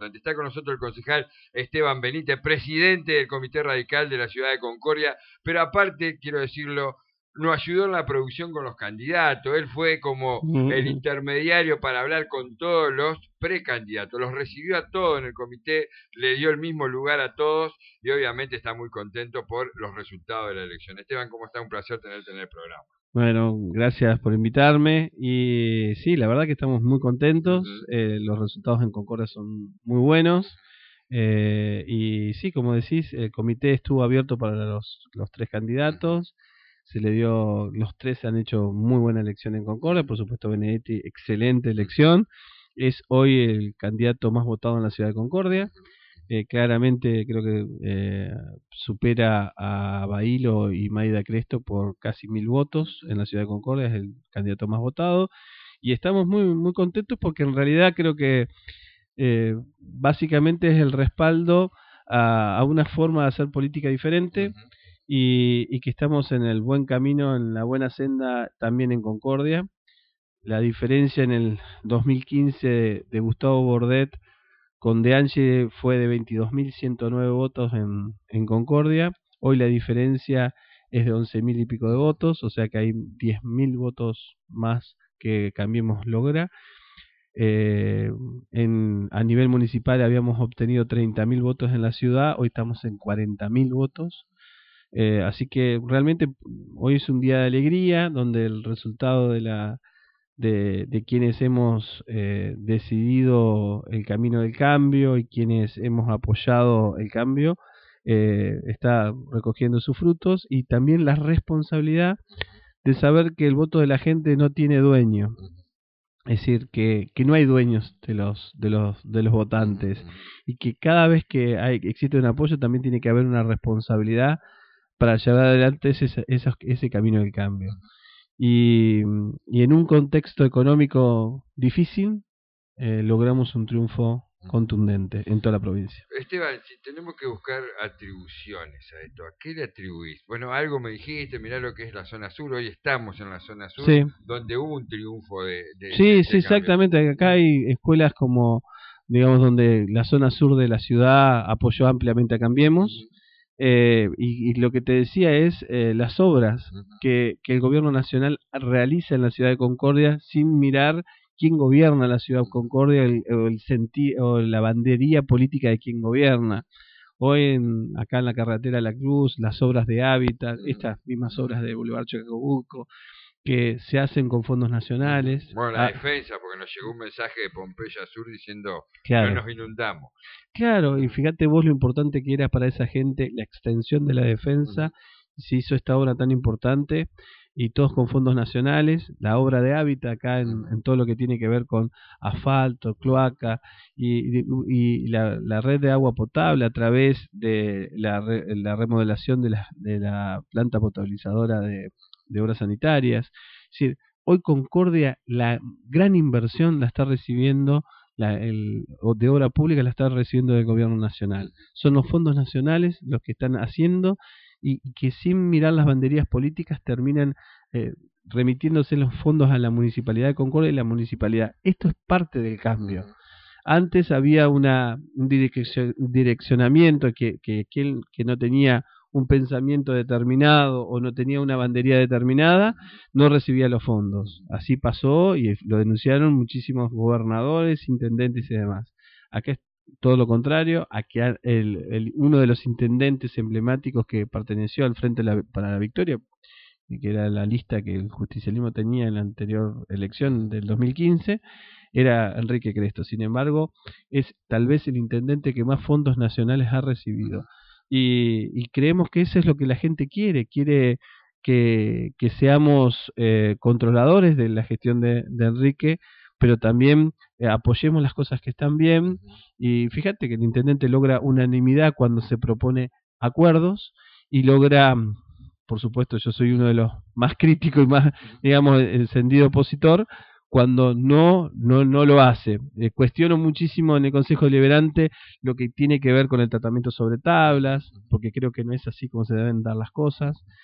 importante. Está con nosotros el concejal Esteban Benítez, presidente del Comité Radical de la Ciudad de Concordia, pero aparte, quiero decirlo, nos ayudó en la producción con los candidatos. Él fue como el intermediario para hablar con todos los precandidatos. Los recibió a todos en el comité, le dio el mismo lugar a todos y obviamente está muy contento por los resultados de la elección. Esteban, ¿cómo está? Un placer tenerte en el programa. Bueno, gracias por invitarme y sí, la verdad que estamos muy contentos. Los resultados en Concordia son muy buenos. Y sí, como decís, el comité estuvo abierto para los tres candidatos. Se le dio, los tres han hecho muy buena elección en Concordia. Por supuesto, Benedetti, excelente elección. Es hoy el candidato más votado en la ciudad de Concordia. Claramente creo que supera a Bailo y Maida Cresto por casi 1000 votos en la ciudad de Concordia. Es el candidato más votado. Y estamos muy contentos porque en realidad creo que básicamente es el respaldo a una forma de hacer política diferente y que estamos en el buen camino, en la buena senda también en Concordia. La diferencia en el 2015 de Gustavo Bordet con De Ange fue de 22.109 votos en Concordia. Hoy la diferencia es de 11.000 y pico de votos, o sea que hay 10.000 votos más que Cambiemos logra. A nivel municipal habíamos obtenido 30.000 votos en la ciudad, hoy estamos en 40.000 votos. Así que realmente hoy es un día de alegría, donde el resultado de quienes hemos decidido el camino del cambio y quienes hemos apoyado el cambio está recogiendo sus frutos, y también la responsabilidad de saber que el voto de la gente no tiene dueño. Es decir, que no hay dueños de los votantes, y que cada vez que existe un apoyo también tiene que haber una responsabilidad para llevar adelante ese camino del cambio. Y en un contexto económico difícil logramos un triunfo contundente en toda la provincia. Esteban, si tenemos que buscar atribuciones a esto, ¿a qué le atribuís? Bueno, algo me dijiste, mirá lo que es la zona sur, hoy estamos en la zona sur, sí, donde hubo un triunfo sí, exactamente. Acá hay escuelas como, digamos, donde la zona sur de la ciudad apoyó ampliamente a Cambiemos. Y lo que te decía es las obras que el gobierno nacional realiza en la ciudad de Concordia sin mirar quién gobierna la ciudad de Concordia o la bandería política de quién gobierna. Hoy acá en la carretera La Cruz, las obras de hábitat, estas mismas obras de Boulevard Chacabuco, que se hacen con fondos nacionales. Bueno, la defensa, porque nos llegó un mensaje de Pompeya Sur diciendo claro, no nos inundamos. Claro, y fíjate vos lo importante que era para esa gente la extensión de la defensa. Se hizo esta obra tan importante y todos con fondos nacionales. La obra de hábitat acá en todo lo que tiene que ver con asfalto, cloaca y la red de agua potable a través de la remodelación de la planta potabilizadora de obras sanitarias. Es decir, hoy Concordia la gran inversión la está recibiendo, de obra pública la está recibiendo del gobierno nacional. Son los fondos nacionales los que están haciendo y que sin mirar las banderías políticas terminan remitiéndose los fondos a la municipalidad de Concordia y la municipalidad. Esto es parte del cambio. Antes había un direccionamiento que aquel que no tenía un pensamiento determinado o no tenía una bandería determinada no recibía los fondos. Así pasó y lo denunciaron muchísimos gobernadores, intendentes y demás. Acá es todo lo contrario. Aquí uno de los intendentes emblemáticos que perteneció al Frente para la Victoria, que era la lista que el justicialismo tenía en la anterior elección del 2015, era Enrique Cresto. Sin embargo, es tal vez el intendente que más fondos nacionales ha recibido. Y creemos que eso es lo que la gente quiere que seamos controladores de la gestión de Enrique, pero también apoyemos las cosas que están bien. Y fíjate que el intendente logra unanimidad cuando se propone acuerdos y logra, por supuesto yo soy uno de los más críticos y más, digamos, encendido opositor cuando no lo hace. Cuestiono muchísimo en el Consejo Deliberante lo que tiene que ver con el tratamiento sobre tablas, porque creo que no es así como se deben dar las cosas.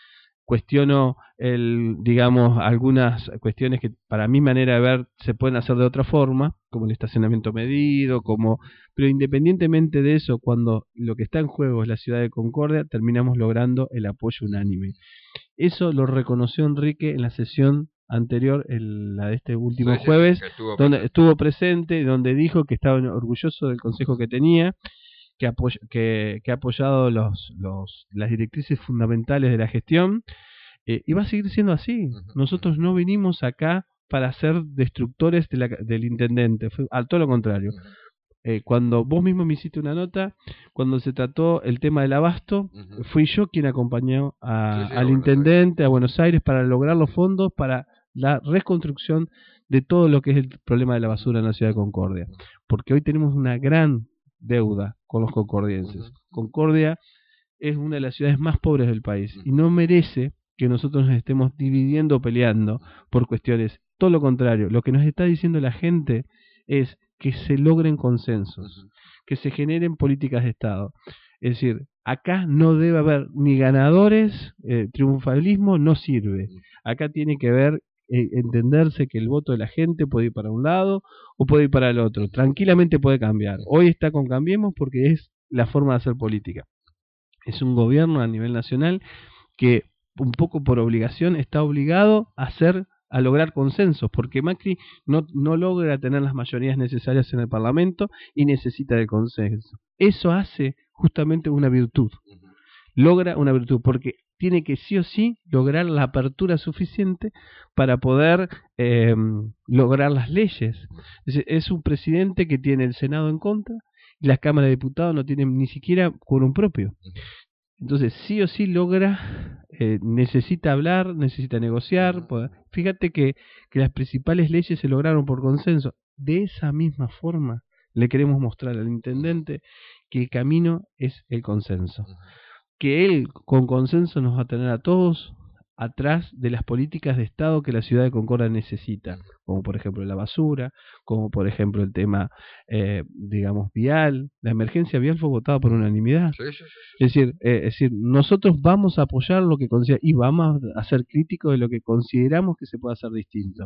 cuestiono digamos, algunas cuestiones que para mi manera de ver se pueden hacer de otra forma, como el estacionamiento medido, pero independientemente de eso, cuando lo que está en juego es la ciudad de Concordia, terminamos logrando el apoyo unánime. Eso lo reconoció Enrique en la sesión anterior, la de este último jueves, donde estuvo presente, donde dijo que estaba orgulloso del consejo que tenía, que ha apoyado las directrices fundamentales de la gestión, y va a seguir siendo así. Nosotros no vinimos acá para ser destructores del intendente, fue a todo lo contrario. Cuando vos mismo me hiciste una nota, cuando se trató el tema del abasto, fui yo quien acompañó al intendente a Buenos Aires para lograr los fondos para la reconstrucción de todo lo que es el problema de la basura en la ciudad de Concordia, porque hoy tenemos una gran deuda con los concordienses. Concordia es una de las ciudades más pobres del país y no merece que nosotros nos estemos dividiendo o peleando por cuestiones. Todo lo contrario, lo que nos está diciendo la gente es que se logren consensos, que se generen políticas de Estado. Es decir, acá no debe haber ni ganadores, triunfalismo no sirve. Acá tiene que haber, entenderse que el voto de la gente puede ir para un lado o puede ir para el otro. Tranquilamente puede cambiar. Hoy está con Cambiemos porque es la forma de hacer política. Es un gobierno a nivel nacional que un poco por obligación está obligado a lograr consensos, porque Macri no logra tener las mayorías necesarias en el Parlamento y necesita del consenso. Eso hace justamente una virtud. Logra una virtud, porque tiene que sí o sí lograr la apertura suficiente para poder lograr las leyes. Es un presidente que tiene el Senado en contra y la Cámara de Diputados no tiene ni siquiera quórum propio. Entonces, sí o sí logra, necesita hablar, necesita negociar. Fíjate que las principales leyes se lograron por consenso. De esa misma forma le queremos mostrar al intendente que el camino es el consenso. Que él con consenso nos va a tener a todos atrás de las políticas de Estado que la ciudad de Concordia necesita, como por ejemplo la basura, como por ejemplo el tema, digamos, vial. La emergencia vial fue votada por unanimidad. Es decir, nosotros vamos a apoyar lo que considera y vamos a ser críticos de lo que consideramos que se puede hacer distinto.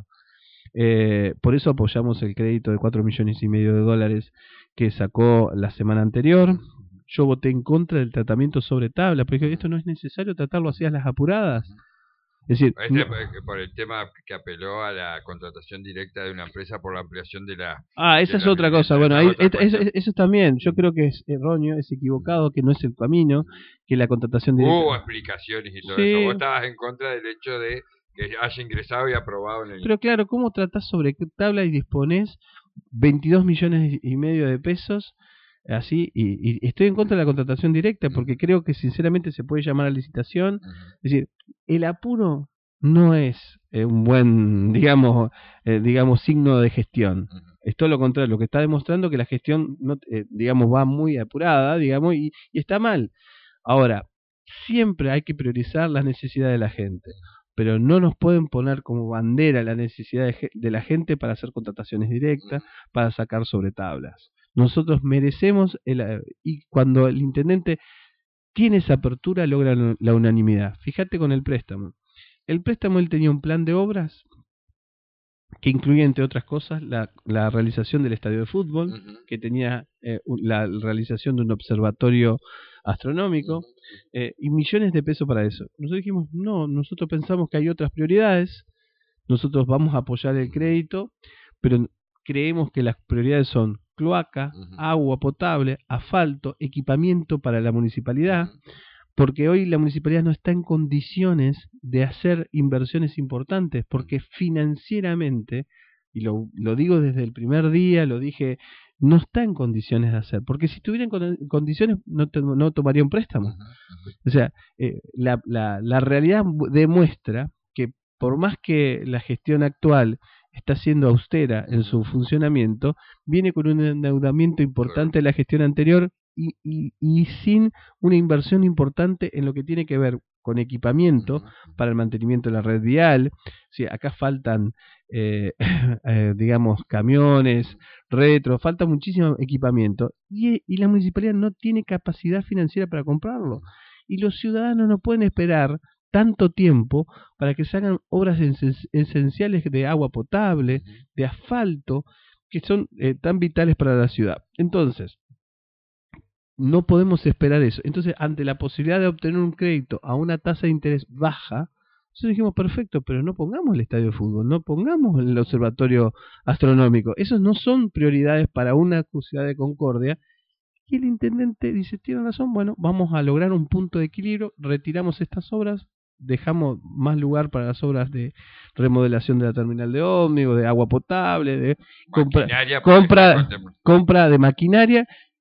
Por eso apoyamos el crédito de $4,5 millones que sacó la semana anterior. Yo voté en contra del tratamiento sobre tabla, porque esto no es necesario tratarlo así a las apuradas. Es decir, por el tema que apeló a la contratación directa de una empresa por la ampliación de la... esa es otra cosa. Bueno, eso también, yo creo que es erróneo, es equivocado, que no es el camino, que la contratación directa... Hubo explicaciones y todo eso. Vos estabas en contra del hecho de que haya ingresado y aprobado en el... Pero claro, ¿cómo tratás sobre qué tabla y disponés $22,5 millones de pesos? Así, y estoy en contra de la contratación directa porque creo que sinceramente se puede llamar a licitación. Es decir, el apuro no es un buen, digamos, signo de gestión. Es todo lo contrario, lo que está demostrando que la gestión, no, digamos, va muy apurada, digamos, y está mal. Ahora, siempre hay que priorizar las necesidades de la gente, pero no nos pueden poner como bandera la necesidad de la gente para hacer contrataciones directas, para sacar sobre tablas. Nosotros merecemos, y cuando el intendente tiene esa apertura, logra la unanimidad. Fíjate con el préstamo. El préstamo, él tenía un plan de obras que incluía, entre otras cosas, la realización del estadio de fútbol, que tenía la realización de un observatorio astronómico, y millones de pesos para eso. Nosotros dijimos, no, nosotros pensamos que hay otras prioridades, nosotros vamos a apoyar el crédito, pero creemos que las prioridades son cloaca, agua potable, asfalto, equipamiento para la municipalidad, porque hoy la municipalidad no está en condiciones de hacer inversiones importantes, porque financieramente, y lo digo desde el primer día, lo dije, no está en condiciones de hacer, porque si estuviera en condiciones no tomaría un préstamo. O sea, la realidad demuestra que por más que la gestión actual está siendo austera en su funcionamiento, viene con un endeudamiento importante de la gestión anterior y sin una inversión importante en lo que tiene que ver con equipamiento para el mantenimiento de la red vial. Sí, acá faltan, digamos, camiones, falta muchísimo equipamiento y la municipalidad no tiene capacidad financiera para comprarlo. Y los ciudadanos no pueden esperar tanto tiempo para que se hagan obras esenciales de agua potable, de asfalto, que son tan vitales para la ciudad. Entonces, no podemos esperar eso. Entonces, ante la posibilidad de obtener un crédito a una tasa de interés baja, nosotros dijimos, perfecto, pero no pongamos el estadio de fútbol, no pongamos el observatorio astronómico. Esos no son prioridades para una ciudad de Concordia. Y el intendente dice, tiene razón, bueno, vamos a lograr un punto de equilibrio, retiramos estas obras, dejamos más lugar para las obras de remodelación de la terminal de ómnibus, de agua potable, de compra de maquinaria,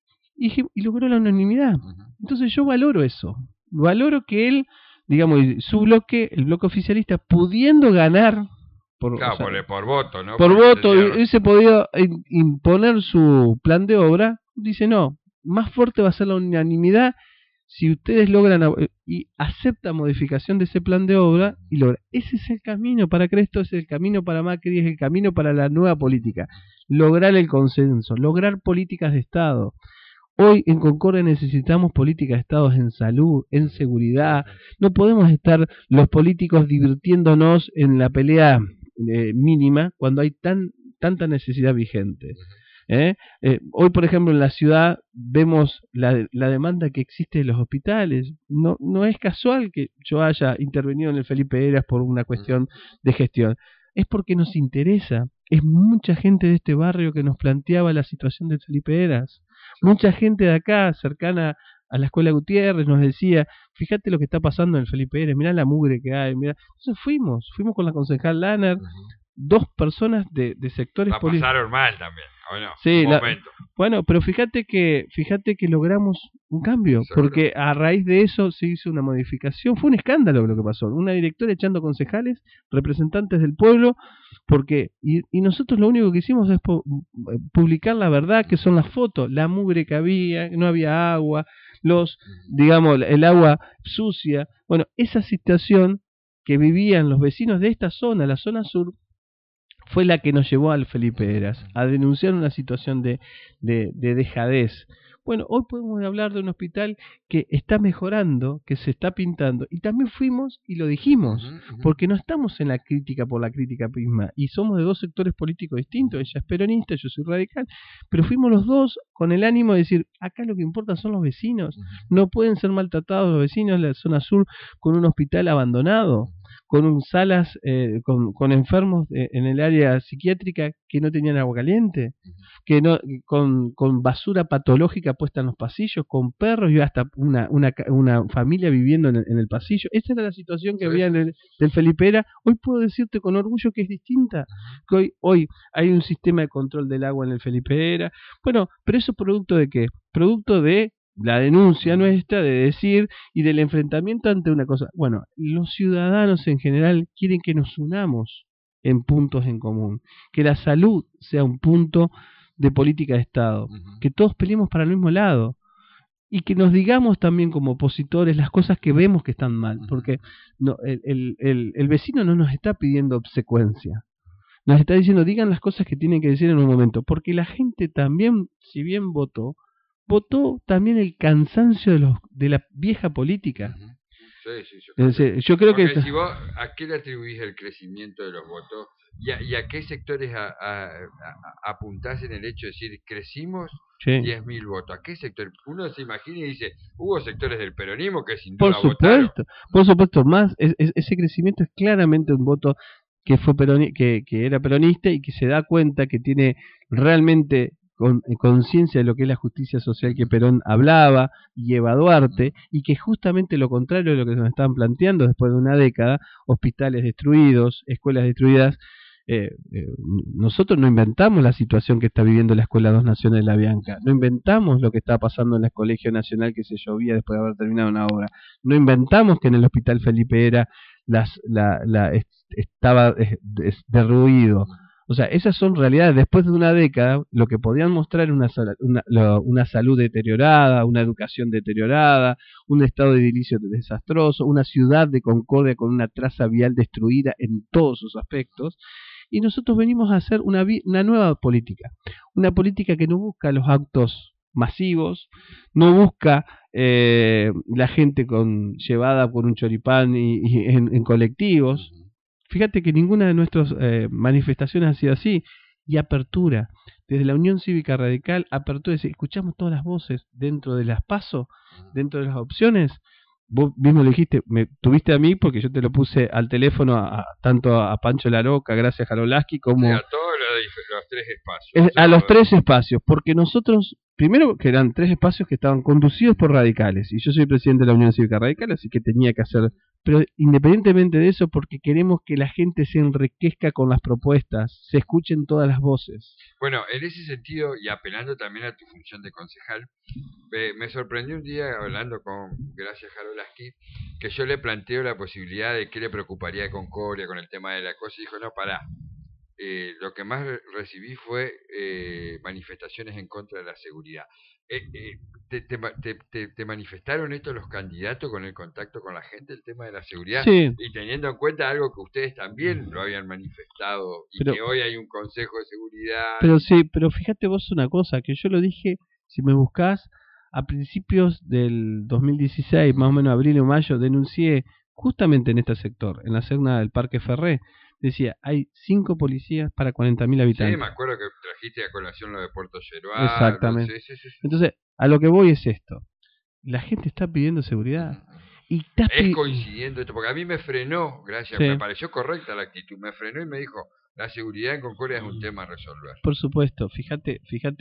y logró la unanimidad. Entonces yo valoro eso, valoro que él, digamos, su bloque, el bloque oficialista, pudiendo ganar por voto, ¿no? Por voto, hubiese podido imponer su plan de obra, dice no, más fuerte va a ser la unanimidad si ustedes logran y aceptan modificación de ese plan de obra y logra. Ese es el camino para Cresto, es el camino para Macri, es el camino para la nueva política. Lograr el consenso, lograr políticas de Estado. Hoy en Concordia necesitamos políticas de Estado en salud, en seguridad. No podemos estar los políticos divirtiéndonos en la pelea mínima cuando hay tanta necesidad vigente. Hoy, por ejemplo, en la ciudad vemos la demanda que existe en los hospitales. No es casual que yo haya intervenido en el Felipe Heras por una cuestión de gestión. Es porque nos interesa. Es mucha gente de este barrio que nos planteaba la situación del Felipe Heras. Mucha gente de acá, cercana a la Escuela Gutiérrez, nos decía, fíjate lo que está pasando en el Felipe Heras, mirá la mugre que hay. Mirá. Entonces fuimos con la concejal Lanner, dos personas de sectores políticos. La pasaron mal también, ¿o no? Sí, bueno, pero fíjate que logramos un cambio, porque a raíz de eso se hizo una modificación. Fue un escándalo lo que pasó, una directora echando concejales, representantes del pueblo, porque y nosotros lo único que hicimos es publicar la verdad, que son las fotos, la mugre que había, no había agua, digamos, el agua sucia. Bueno, esa situación que vivían los vecinos de esta zona, la zona sur, fue la que nos llevó al Felipe Heras a denunciar una situación de dejadez. Bueno, hoy podemos hablar de un hospital que está mejorando, que se está pintando, y también fuimos y lo dijimos, porque no estamos en la crítica por la crítica misma, y somos de dos sectores políticos distintos, ella es peronista, yo soy radical, pero fuimos los dos con el ánimo de decir, acá lo que importa son los vecinos, no pueden ser maltratados los vecinos de la zona sur con un hospital abandonado, con salas, con enfermos en el área psiquiátrica que no tenían agua caliente, que no, con basura patológica puesta en los pasillos, con perros y hasta una familia viviendo en el pasillo. Esa era la situación que había del Felipe Heras. Hoy puedo decirte con orgullo que es distinta, que hoy hay un sistema de control del agua en el Felipe Heras. Bueno, pero eso producto de ¿qué? Producto de la denuncia nuestra, de decir, y del enfrentamiento ante una cosa. Bueno, los ciudadanos en general quieren que nos unamos en puntos en común, que la salud sea un punto de política de Estado, que todos peleemos para el mismo lado, y que nos digamos también como opositores las cosas que vemos que están mal, porque no, el vecino no nos está pidiendo obsecuencia, nos está diciendo digan las cosas que tienen que decir en un momento, porque la gente también, si bien votó también el cansancio de la vieja política. Yo creo que si vos, ¿a qué le atribuís el crecimiento de los votos? ¿Y a qué sectores apuntás en el hecho de decir crecimos 10.000 votos? ¿A qué sector? Uno se imagina y dice, hubo sectores del peronismo que sin duda votaron. Por supuesto, más ese crecimiento es claramente un voto que fue que era peronista y que se da cuenta que tiene realmente conciencia de lo que es la justicia social que Perón hablaba y Eva Duarte, y que justamente lo contrario de lo que nos estaban planteando después de una década, hospitales destruidos, escuelas destruidas. Nosotros no inventamos la situación que está viviendo la Escuela Dos Naciones de La Bianca, no inventamos lo que está pasando en el Colegio Nacional que se llovía después de haber terminado una obra, no inventamos que en el Hospital Felipe Heras estaba derruido. O sea, esas son realidades. Después de una década, lo que podían mostrar una salud deteriorada, una educación deteriorada, un estado de edilicio desastroso, una ciudad de Concordia con una traza vial destruida en todos sus aspectos. Y nosotros venimos a hacer una nueva política. Una política que no busca los actos masivos, no busca la gente llevada por un choripán y en colectivos. Fíjate que ninguna de nuestras manifestaciones ha sido así. Y apertura. Desde la Unión Cívica Radical, apertura. Escuchamos todas las voces dentro de las PASO, dentro de las opciones. Vos mismo lo dijiste, me tuviste a mí porque yo te lo puse al teléfono tanto a Pancho Laroca, gracias a Jarolaski, como... a todos los 3 espacios. A los 3 espacios, porque nosotros, primero que eran 3 espacios que estaban conducidos por radicales, y yo soy presidente de la Unión Cívica Radical, así que tenía que hacer... Pero independientemente de eso, porque queremos que la gente se enriquezca con las propuestas, se escuchen todas las voces. Bueno, en ese sentido, y apelando también a tu función de concejal, me sorprendió un día hablando con Gracia Jarolaski, que yo le planteo la posibilidad de qué le preocuparía de Concordia con el tema de la cosa, y dijo, no, pará, lo que más recibí fue manifestaciones en contra de la seguridad. ¿Te manifestaron esto los candidatos con el contacto con la gente, el tema de la seguridad? Sí. Y teniendo en cuenta algo que ustedes también lo habían manifestado, y que hoy hay un consejo de seguridad. Pero sí, pero fíjate vos una cosa, que yo lo dije, si me buscás, a principios del 2016, más o menos abril o mayo, denuncié justamente en este sector, en la zona del Parque Ferré, decía, hay 5 policías para 40.000 habitantes. Sí, me acuerdo que trajiste a colación lo de Puerto Lleruá. Exactamente. Sí. Entonces, a lo que voy es esto. La gente está pidiendo seguridad. Y es coincidiendo esto, porque a mí me frenó, gracias, me pareció correcta la actitud, me frenó y me dijo, la seguridad en Concordia es un tema a resolver. Por supuesto, fíjate,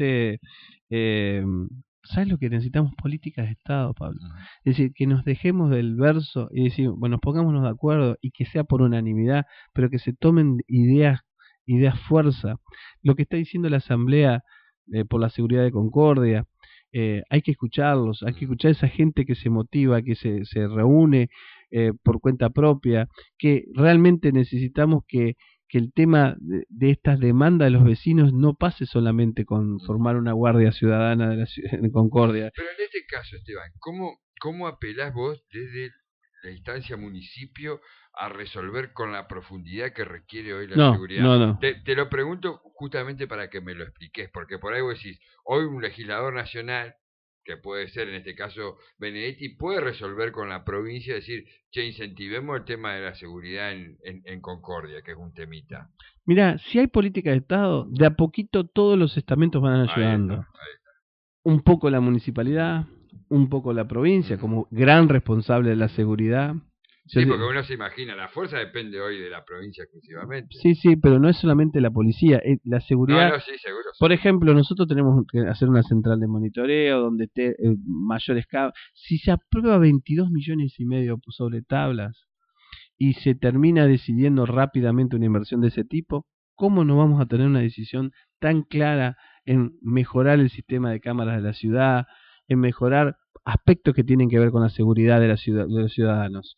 ¿sabes lo que necesitamos? Políticas de Estado, Pablo. Es decir, que nos dejemos del verso y decir, bueno, pongámonos de acuerdo y que sea por unanimidad, pero que se tomen ideas fuerza. Lo que está diciendo la Asamblea por la seguridad de Concordia, hay que escucharlos, hay que escuchar a esa gente que se motiva, que se reúne por cuenta propia, que realmente necesitamos que el tema de estas demandas de los vecinos no pase solamente con formar una guardia ciudadana de en Concordia. Pero en este caso, Esteban, ¿cómo apelás vos desde la instancia municipio a resolver con la profundidad que requiere hoy la seguridad? No. Te lo pregunto justamente para que me lo expliques, porque por ahí vos decís, hoy un legislador nacional, que puede ser en este caso Benedetti, puede resolver con la provincia, decir, che, incentivemos el tema de la seguridad en Concordia, que es un temita. Mirá, si hay política de Estado, de a poquito todos los estamentos van ayudando. Ahí está. Un poco la municipalidad, un poco la provincia, como gran responsable de la seguridad. Sí, porque uno se imagina, la fuerza depende hoy de la provincia exclusivamente. Sí, pero no es solamente la policía, la seguridad. No, sí, seguro. Por ejemplo, nosotros tenemos que hacer una central de monitoreo donde esté mayores cables. Si se aprueba 22,5 millones sobre tablas y se termina decidiendo rápidamente una inversión de ese tipo, ¿cómo no vamos a tener una decisión tan clara en mejorar el sistema de cámaras de la ciudad, en mejorar aspectos que tienen que ver con la seguridad de los ciudadanos?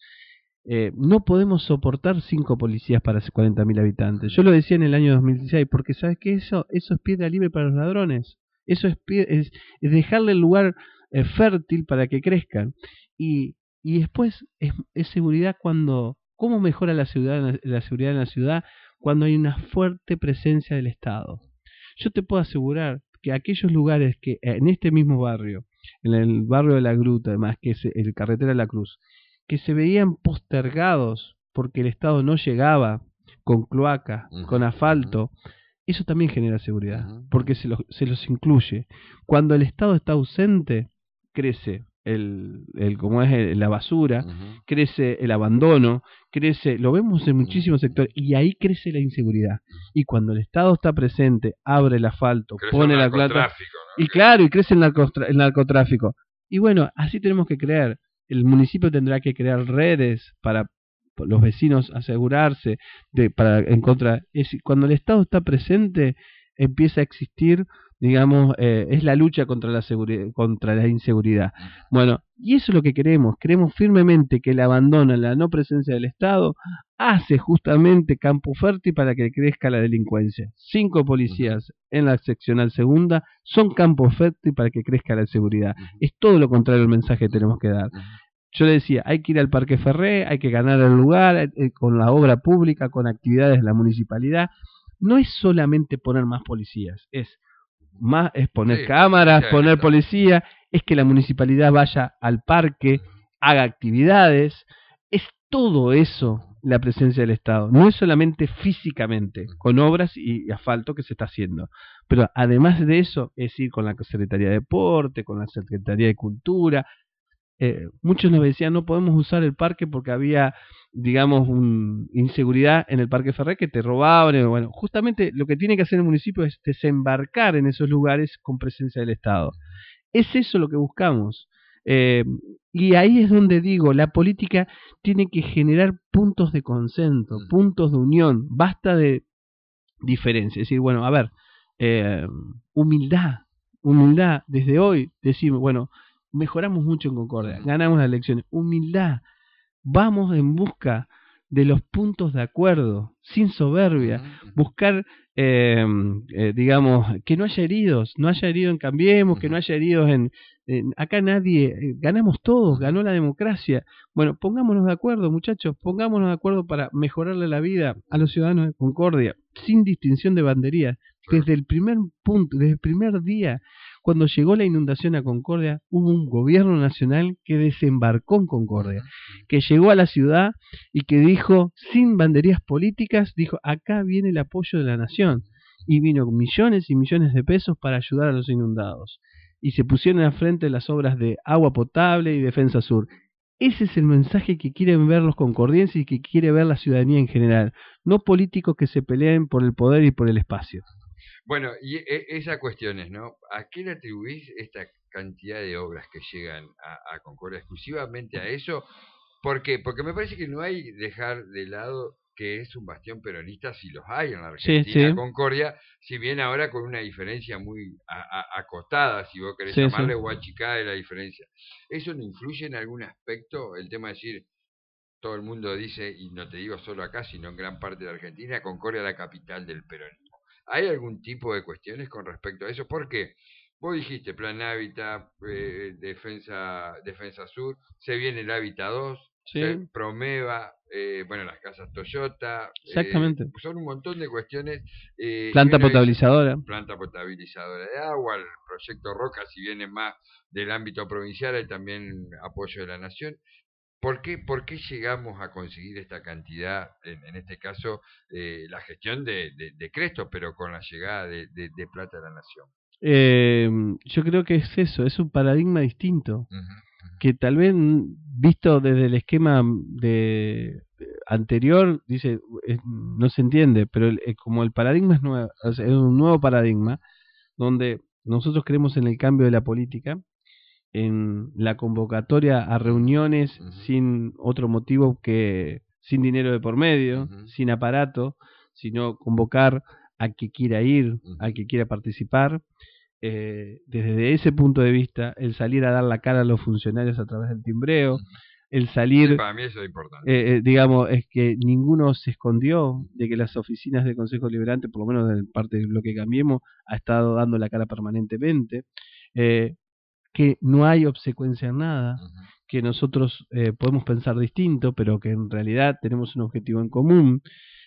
No podemos soportar 5 policías para 40.000 habitantes. Yo lo decía en el año 2016, porque ¿sabes qué? Eso es piedra libre para los ladrones. Eso es dejarle el lugar fértil para que crezcan. Y después es seguridad cuando... ¿Cómo mejora la seguridad en la ciudad? Cuando hay una fuerte presencia del Estado. Yo te puedo asegurar que aquellos lugares que en este mismo barrio, en el barrio de la Gruta, además que es el Carretera de la Cruz, que se veían postergados porque el Estado no llegaba con cloaca, con asfalto, eso también genera seguridad, porque se los incluye. Cuando el Estado está ausente, crece la basura, crece el abandono, lo vemos en muchísimos sectores, y ahí crece la inseguridad. Y cuando el Estado está presente, abre el asfalto, pone la plata, ¿no? Y claro, y crece el narcotráfico. Y bueno, así tenemos que creer. El municipio tendrá que crear redes para los vecinos asegurarse en contra. Cuando el Estado está presente, empieza a existir, digamos, es la lucha contra la inseguridad. Bueno, y eso es lo que queremos. Queremos firmemente que el abandono, la no presencia del Estado, hace justamente campo fértil para que crezca la delincuencia. 5 policías en la seccional segunda son campo fértil para que crezca la seguridad. Es todo lo contrario al mensaje que tenemos que dar. Yo le decía, hay que ir al Parque Ferré, hay que ganar el lugar con la obra pública, con actividades de la municipalidad. No es solamente poner más policías, es poner cámaras, poner policía, es que la municipalidad vaya al parque, haga actividades, es todo eso la presencia del Estado. No es solamente físicamente, con obras y asfalto que se está haciendo, pero además de eso es ir con la Secretaría de Deporte, con la Secretaría de Cultura. Muchos nos decían no podemos usar el parque porque había, digamos, inseguridad en el Parque Ferrer, que te robaban. Bueno, justamente lo que tiene que hacer el municipio es desembarcar en esos lugares con presencia del Estado. Es eso lo que buscamos. Y ahí es donde digo, la política tiene que generar puntos de consenso, puntos de unión, basta de diferencia. Es decir, bueno, a ver, humildad desde hoy, decimos, bueno, mejoramos mucho en Concordia, ganamos las elecciones, humildad, vamos en busca de los puntos de acuerdo, sin soberbia, buscar, digamos, que no haya heridos en Cambiemos, que no haya heridos acá nadie, ganamos todos, ganó la democracia. Bueno, pongámonos de acuerdo, muchachos, pongámonos de acuerdo para mejorarle la vida a los ciudadanos de Concordia, sin distinción de banderías. Desde el primer punto, desde el primer día, cuando llegó la inundación a Concordia, hubo un gobierno nacional que desembarcó en Concordia, que llegó a la ciudad y que dijo, sin banderías políticas, dijo, acá viene el apoyo de la nación. Y vino millones y millones de pesos para ayudar a los inundados. Y se pusieron al frente las obras de agua potable y Defensa Sur. Ese es el mensaje que quieren ver los concordienses y que quiere ver la ciudadanía en general, no políticos que se peleen por el poder y por el espacio. Bueno, y esas cuestiones, ¿no? ¿A qué le atribuís esta cantidad de obras que llegan a Concordia? ¿Exclusivamente a eso? ¿Por qué? Porque me parece que no hay que dejar de lado que es un bastión peronista, si los hay en la Argentina, sí. Concordia, si bien ahora con una diferencia muy acotada, si vos querés llamarle, o achicada de la diferencia. ¿Eso no influye en algún aspecto? El tema de decir, todo el mundo dice, y no te digo solo acá, sino en gran parte de Argentina, Concordia es la capital del peronismo. ¿Hay algún tipo de cuestiones con respecto a eso? Porque vos dijiste Plan Hábitat, Defensa Sur, se viene el Hábitat 2, Promeva, bueno, las casas Toyota, exactamente. Son un montón de cuestiones. Planta potabilizadora. Planta potabilizadora de agua, el proyecto Roca, si viene más del ámbito provincial, hay también apoyo de la Nación. ¿Por qué llegamos a conseguir esta cantidad, en este caso, la gestión de Cresto, pero con la llegada de plata a la Nación? Yo creo que es eso, es un paradigma distinto, que tal vez visto desde el esquema anterior, dice, no se entiende, pero como el paradigma es nuevo, es un nuevo paradigma, donde nosotros creemos en el cambio de la política, en la convocatoria a reuniones sin otro motivo que sin dinero de por medio, sin aparato, sino convocar a que quiera ir, a que quiera participar. Desde ese punto de vista, el salir a dar la cara a los funcionarios a través del timbreo, el salir, sí, para mí eso es importante. Digamos, es que ninguno se escondió de que las oficinas del Consejo Liberante, por lo menos de parte de lo que Cambiemos, ha estado dando la cara permanentemente. Que no hay obsecuencia en nada, que nosotros podemos pensar distinto, pero que en realidad tenemos un objetivo en común,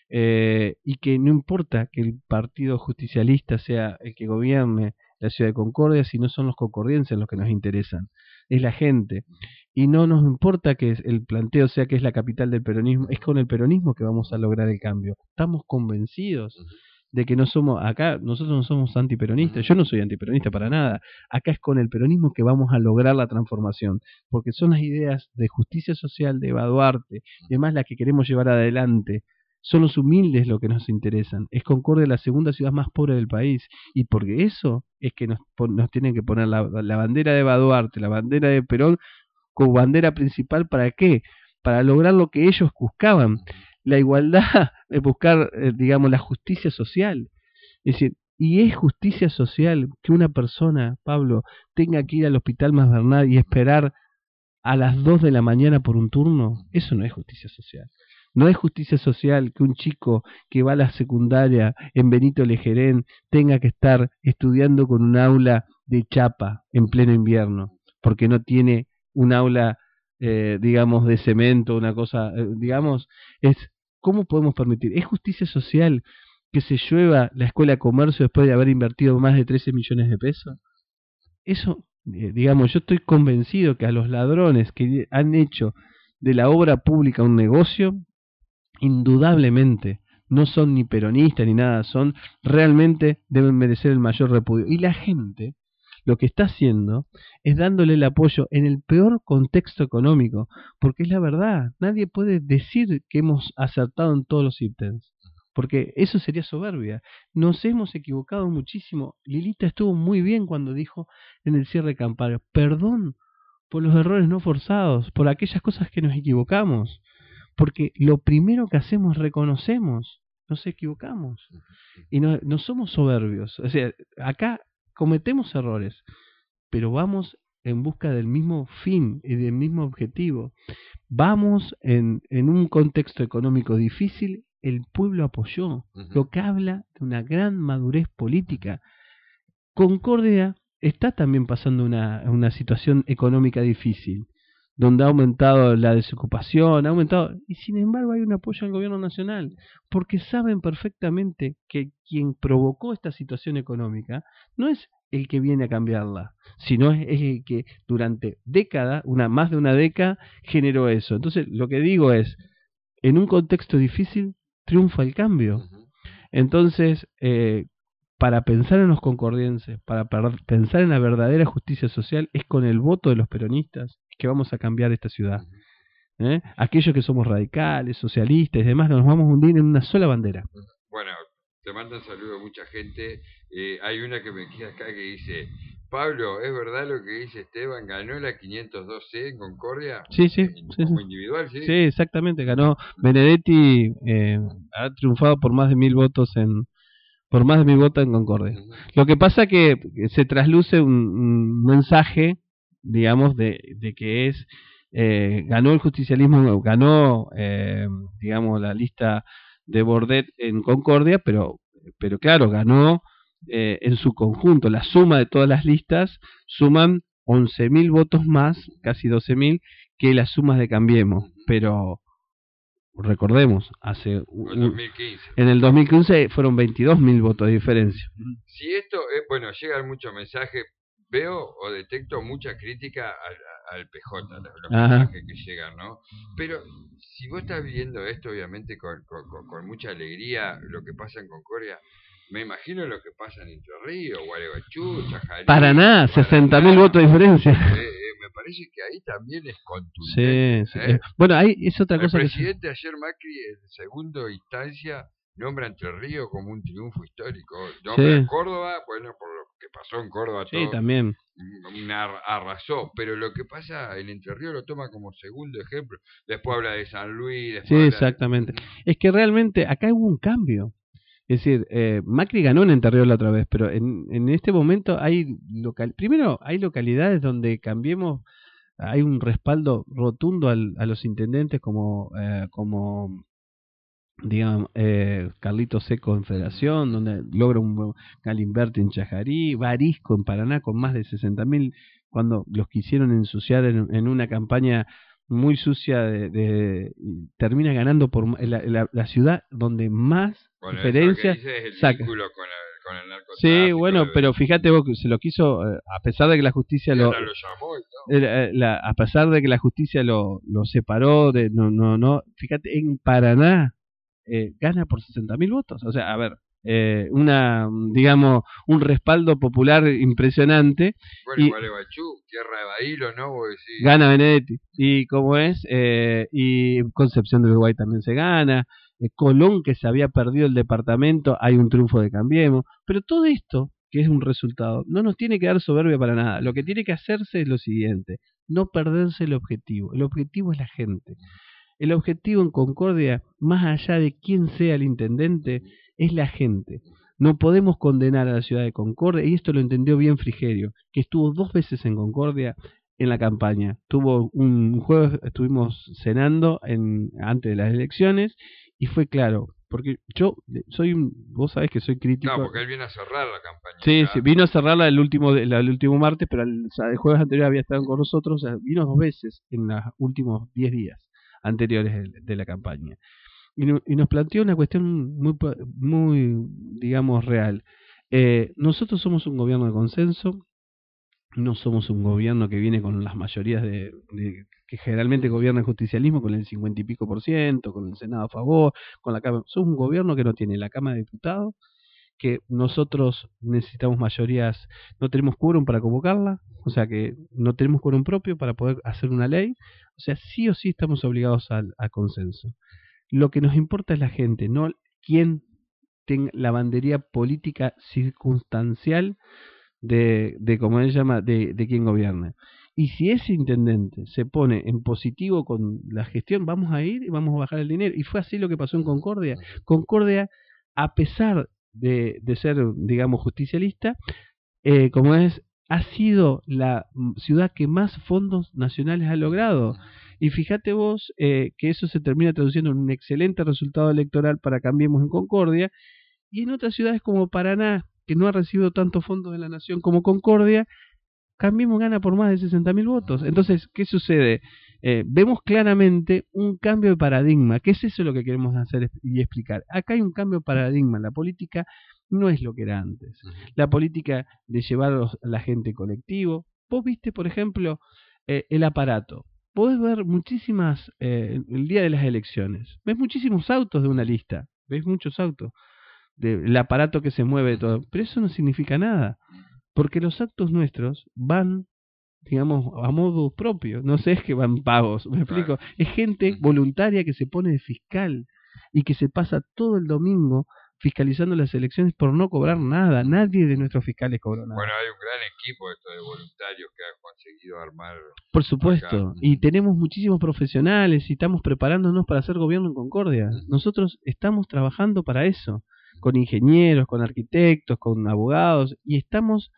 y que no importa que el partido justicialista sea el que gobierne la ciudad de Concordia, si no son los concordienses los que nos interesan, es la gente. Y no nos importa que el planteo sea que es la capital del peronismo, es con el peronismo que vamos a lograr el cambio. Estamos convencidos de que no somos, acá nosotros no somos antiperonistas, yo no soy antiperonista para nada, acá es con el peronismo que vamos a lograr la transformación, porque son las ideas de justicia social de Eva Duarte y demás las que queremos llevar adelante, son los humildes lo que nos interesan, es Concordia la segunda ciudad más pobre del país, y porque eso es que nos tienen que poner la bandera de Eva Duarte, la bandera de Perón como bandera principal. ¿Para qué? Para lograr lo que ellos buscaban, la igualdad, buscar, digamos, la justicia social. Es decir, y es justicia social que una persona, Pablo, tenga que ir al hospital Mas Bernat y esperar a las 2 de la mañana por un turno. Eso no es justicia social. No es justicia social que un chico que va a la secundaria en Benito Lejerén tenga que estar estudiando con un aula de chapa en pleno invierno, porque no tiene un aula, digamos, de cemento, una cosa, digamos, es, ¿cómo podemos permitir? ¿Es justicia social que se llueva la Escuela de Comercio después de haber invertido más de 13 millones de pesos? Eso digamos, yo estoy convencido que a los ladrones que han hecho de la obra pública un negocio, indudablemente no son ni peronistas ni nada, son realmente deben merecer el mayor repudio. Y la gente lo que está haciendo es dándole el apoyo en el peor contexto económico, porque es la verdad, nadie puede decir que hemos acertado en todos los ítems, porque eso sería soberbia. Nos hemos equivocado muchísimo. Lilita estuvo muy bien cuando dijo en el cierre de campaña, perdón por los errores no forzados, por aquellas cosas que nos equivocamos, porque lo primero que hacemos reconocemos, nos equivocamos y no somos soberbios. O sea, acá cometemos errores, pero vamos en busca del mismo fin y del mismo objetivo. Vamos en un contexto económico difícil, el pueblo apoyó, lo que habla de una gran madurez política. Concordia está también pasando una situación económica difícil, donde ha aumentado la desocupación, ha aumentado, y sin embargo hay un apoyo al gobierno nacional, porque saben perfectamente que quien provocó esta situación económica no es el que viene a cambiarla, sino es el que durante décadas, más de una década, generó eso. Entonces, lo que digo es, en un contexto difícil, triunfa el cambio. Entonces, para pensar en los concordienses, para pensar en la verdadera justicia social, es con el voto de los peronistas que vamos a cambiar esta ciudad. Aquellos que somos radicales, socialistas y demás, nos vamos a hundir en una sola bandera. Bueno, te mandan saludos mucha gente. Hay una que me queda acá que dice, Pablo, ¿es verdad lo que dice Esteban? ¿Ganó la 502C en Concordia? Sí, sí. Como individual, ¿sí? Sí, exactamente. Ganó Benedetti, ha triunfado por más de 1000 votos en Concordia. Lo que pasa que se trasluce un mensaje, digamos, de que es ganó el justicialismo, ganó, digamos, la lista de Bordet en Concordia, pero claro, ganó en su conjunto. La suma de todas las listas suman 11.000 votos más, casi 12.000, que las sumas de Cambiemos, pero recordemos, en el 2015 fueron 22.000 votos de diferencia. Si esto es, bueno, llegan muchos mensajes, veo o detecto mucha crítica al PJ, los mensajes que llegan, ¿no? Pero si vos estás viendo esto, obviamente, con mucha alegría, lo que pasa en Concordia, me imagino lo que pasa en Entre Ríos, Gualeguaychú, Chajarí. Paraná, 60.000 votos de diferencia. Me parece que ahí también es contundente. Sí. Bueno, ahí es otra cosa. El presidente ayer Macri, en segunda instancia, nombra Entre Ríos como un triunfo histórico. Nombra Córdoba, bueno, por lo que pasó en Córdoba, todo también arrasó, pero lo que pasa en Entre Ríos lo toma como segundo ejemplo. Después habla de San Luis. Exactamente. Es que realmente acá hubo un cambio. Es decir, Macri ganó en Entre Ríos la otra vez, pero en este momento hay primero hay localidades donde Cambiemos, hay un respaldo rotundo a los intendentes como digamos, Carlitos Seco en Federación, donde logra un Galimberti en Chajarí, Barisco en Paraná con más de 60.000, cuando los quisieron ensuciar en una campaña muy sucia termina ganando por la ciudad donde más diferencias saca. Con el narcotráfico. Sí, bueno, pero fíjate vos que se lo quiso, a pesar de que la justicia lo llamó, a pesar de que la justicia lo separó, fíjate, en Paraná gana por 60.000 votos. O sea, a ver, digamos, un respaldo popular impresionante. Bueno, Gualeguaychú, tierra de Bailo, ¿no? Gana Benedetti. Y como es, y Concepción del Uruguay también se gana. Colón, que se había perdido el departamento, hay un triunfo de Cambiemos. Pero todo esto, que es un resultado, no nos tiene que dar soberbia para nada. Lo que tiene que hacerse es lo siguiente: no perderse el objetivo. El objetivo es la gente. El objetivo en Concordia, más allá de quién sea el intendente, es la gente. No podemos condenar a la ciudad de Concordia, y esto lo entendió bien Frigerio, que estuvo 2 veces en Concordia en la campaña. Tuvo un jueves, estuvimos cenando antes de las elecciones, y fue claro, porque yo vos sabés que soy crítico. No, porque él viene a cerrar la campaña. Sí, vino a cerrarla el último martes, pero el jueves anterior había estado con nosotros, o sea, vino 2 veces en los últimos 10 días anteriores de la campaña. Y nos planteó una cuestión muy digamos, real. Nosotros somos un gobierno de consenso, no somos un gobierno que viene con las mayorías que generalmente gobierna el justicialismo con el 50 y pico %, con el Senado a favor, con la Cámara. Somos un gobierno que no tiene la Cámara de Diputados, que nosotros necesitamos mayorías, no tenemos quórum para convocarla, o sea que no tenemos quórum propio para poder hacer una ley, o sea, sí o sí estamos obligados al consenso. Lo que nos importa es la gente, no quién tenga la bandería política circunstancial de cómo se llama, de quien gobierna. Y si ese intendente se pone en positivo con la gestión, vamos a ir y vamos a bajar el dinero. Y fue así lo que pasó en Concordia. Concordia, a pesar de ser, digamos, justicialista, como es, ha sido la ciudad que más fondos nacionales ha logrado. Y fíjate vos que eso se termina traduciendo en un excelente resultado electoral para Cambiemos en Concordia, y en otras ciudades como Paraná, que no ha recibido tantos fondos de la nación como Concordia, Cambiemos gana por más de 60.000 votos. Entonces, ¿qué sucede? Vemos claramente un cambio de paradigma. ¿Qué es eso lo que queremos hacer y explicar? Acá hay un cambio de paradigma. La política no es lo que era antes. La política de llevar a la gente colectivo. Vos viste, por ejemplo, el aparato. Podés ver muchísimas, el día de las elecciones, ves muchísimos autos de una lista, ves muchos autos, del aparato que se mueve todo, pero eso no significa nada, porque los actos nuestros van, digamos, a modo propio, no sé, es que van pagos, me explico, es gente voluntaria que se pone de fiscal y que se pasa todo el domingo fiscalizando las elecciones por no cobrar nada. Nadie de nuestros fiscales cobró nada. Bueno, hay un gran equipo esto de voluntarios que han conseguido armar. Por supuesto, acá. Y tenemos muchísimos profesionales y estamos preparándonos para hacer gobierno en Concordia. Nosotros estamos trabajando para eso, con ingenieros, con arquitectos, con abogados, y estamos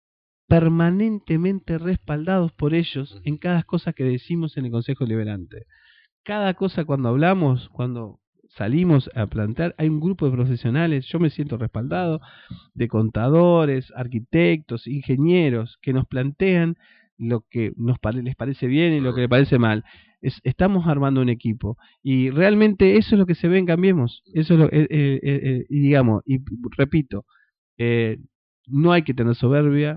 permanentemente respaldados por ellos en cada cosa que decimos en el Consejo Deliberante. Cada cosa cuando hablamos, cuando salimos a plantear, hay un grupo de profesionales, yo me siento respaldado, de contadores, arquitectos, ingenieros, que nos plantean lo que les parece bien y lo que les parece mal. Estamos armando un equipo y realmente eso es lo que se ve en Cambiemos. Eso es lo, y digamos, y repito, no hay que tener soberbia.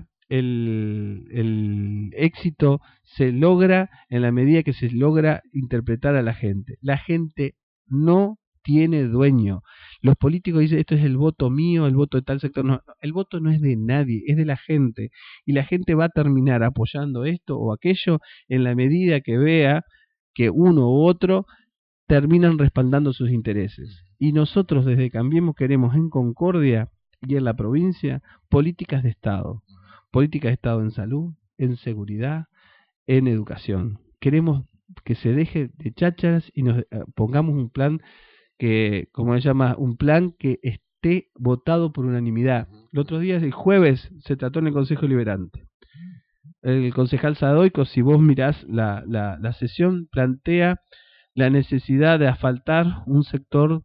El éxito se logra en la medida que se logra interpretar a la gente. La gente no tiene dueño. Los políticos dicen, esto es el voto mío, el voto de tal sector. No, el voto no es de nadie, es de la gente. Y la gente va a terminar apoyando esto o aquello en la medida que vea que uno u otro terminan respaldando sus intereses. Y nosotros desde Cambiemos queremos en Concordia y en la provincia políticas de Estado. Políticas de Estado en salud, en seguridad, en educación. Queremos que se deje de chácharas y nos pongamos un plan que, como se llama, un plan que esté votado por unanimidad. El otro día, el jueves, se trató en el Consejo Deliberante. El concejal Sadoico, si vos mirás la sesión, plantea la necesidad de asfaltar un sector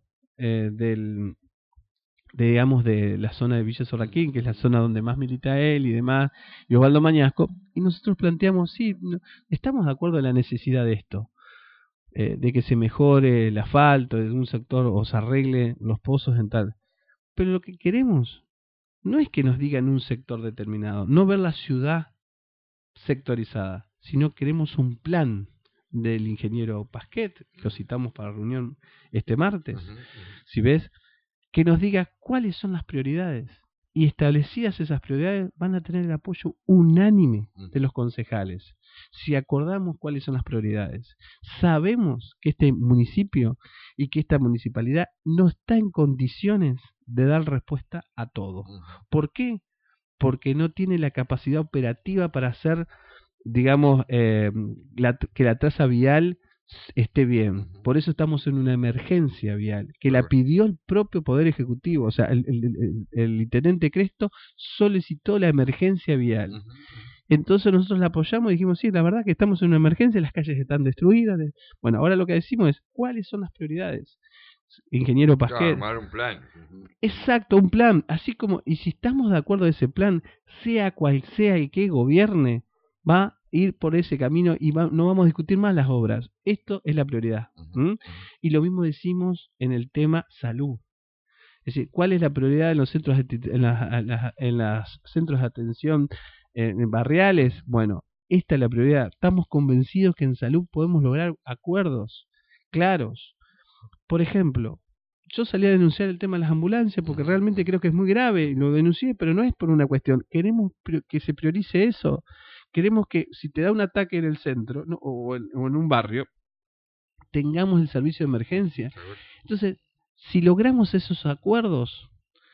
digamos, de la zona de Villa Sorraquín, que es la zona donde más milita él y demás, y Osvaldo Mañasco, y nosotros planteamos, sí, estamos de acuerdo en la necesidad de esto, de que se mejore el asfalto de un sector o se arregle los pozos en tal, pero lo que queremos no es que nos digan un sector determinado, no ver la ciudad sectorizada, sino queremos un plan del ingeniero Pasquet, que lo citamos para la reunión este martes, si ves, que nos diga cuáles son las prioridades. Y establecidas esas prioridades van a tener el apoyo unánime de los concejales. Si acordamos cuáles son las prioridades, sabemos que este municipio y que esta municipalidad no está en condiciones de dar respuesta a todo. ¿Por qué? Porque no tiene la capacidad operativa para hacer, digamos, que la traza vial esté bien. Por eso estamos en una emergencia vial, que la pidió el propio Poder Ejecutivo. O sea, el intendente Cresto solicitó la emergencia vial. Entonces nosotros la apoyamos y dijimos, sí, la verdad que estamos en una emergencia, las calles están destruidas. Bueno, ahora lo que decimos es, ¿cuáles son las prioridades? Ingeniero Pasquet. Claro, armar un plan. Exacto, un plan. Así como, y si estamos de acuerdo de ese plan, sea cual sea y que gobierne, va a ir por ese camino y no vamos a discutir más las obras. Esto es la prioridad. Y lo mismo decimos en el tema salud. Es decir, ¿cuál es la prioridad en los centros en los centros de atención en barriales. Bueno, esta es la prioridad. Estamos convencidos que en salud podemos lograr acuerdos claros. Por ejemplo, yo salí a denunciar el tema de las ambulancias porque realmente creo que es muy grave, lo denuncié, pero no es por una cuestión. Queremos que se priorice eso. Queremos que si te da un ataque en el centro o en un barrio, tengamos el servicio de emergencia. Entonces, si logramos esos acuerdos,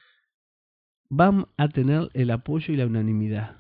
van a tener el apoyo y la unanimidad.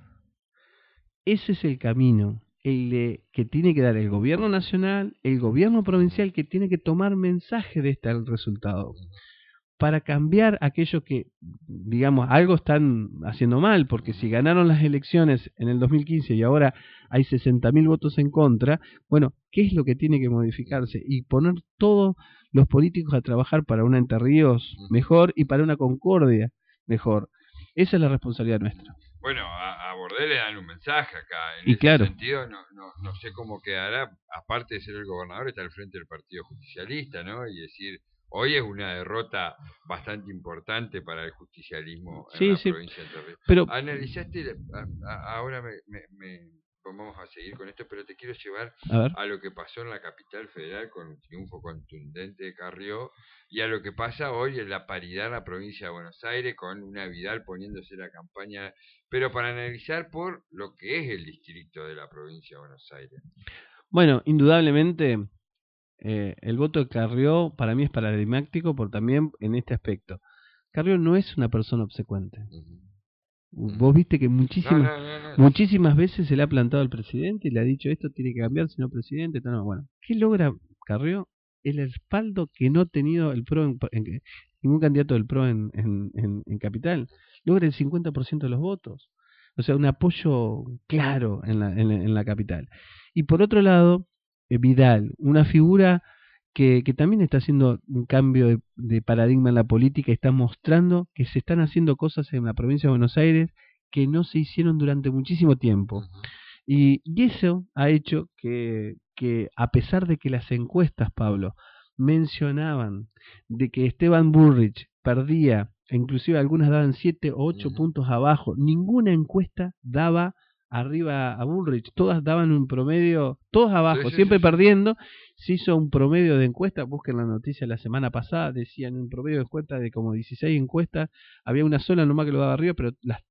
Ese es el camino, que tiene que dar el gobierno nacional, el gobierno provincial, que tiene que tomar mensaje de este resultado, para cambiar aquello que, digamos, algo están haciendo mal, porque si ganaron las elecciones en el 2015 y ahora hay 60.000 votos en contra, bueno, ¿qué es lo que tiene que modificarse? Y poner todos los políticos a trabajar para una Entre Ríos mejor y para una Concordia mejor. Esa es la responsabilidad nuestra. Bueno, a Bordel le dan un mensaje acá. En y ese claro, sentido, no sé cómo quedará. Aparte de ser el gobernador, está al frente del Partido Justicialista, ¿no? Y decir, hoy es una derrota bastante importante para el justicialismo en la provincia de Entre Ríos. Pero Analizaste, ahora vamos a seguir con esto, pero te quiero llevar a lo que pasó en la capital federal con un triunfo contundente de Carrió, y a lo que pasa hoy en la paridad en la provincia de Buenos Aires, con una Vidal poniéndose la campaña, pero para analizar por lo que es el distrito de la provincia de Buenos Aires. Bueno, indudablemente el voto de Carrió para mí es paradigmático por también en este aspecto. Carrió no es una persona obsecuente. Vos viste que muchísimas veces se le ha plantado al presidente y le ha dicho esto tiene que cambiar, señor presidente. No, bueno, ¿qué logra Carrió? El respaldo que no ha tenido el PRO ningún candidato del PRO en Capital. Logra el 50% de los votos. O sea, un apoyo claro en la capital. Y por otro lado, Vidal, una figura que también está haciendo un cambio de paradigma en la política y está mostrando que se están haciendo cosas en la provincia de Buenos Aires que no se hicieron durante muchísimo tiempo. Y eso ha hecho que a pesar de que las encuestas, Pablo, mencionaban de que Esteban Bullrich perdía, inclusive algunas daban 7 o 8 puntos abajo, ninguna encuesta daba arriba a Bullrich, todas daban un promedio, todos abajo, siempre perdiendo. Se hizo un promedio de encuestas, busquen la noticia la semana pasada, decían un promedio de encuestas de como 16 encuestas, había una sola nomás que lo daba arriba, pero las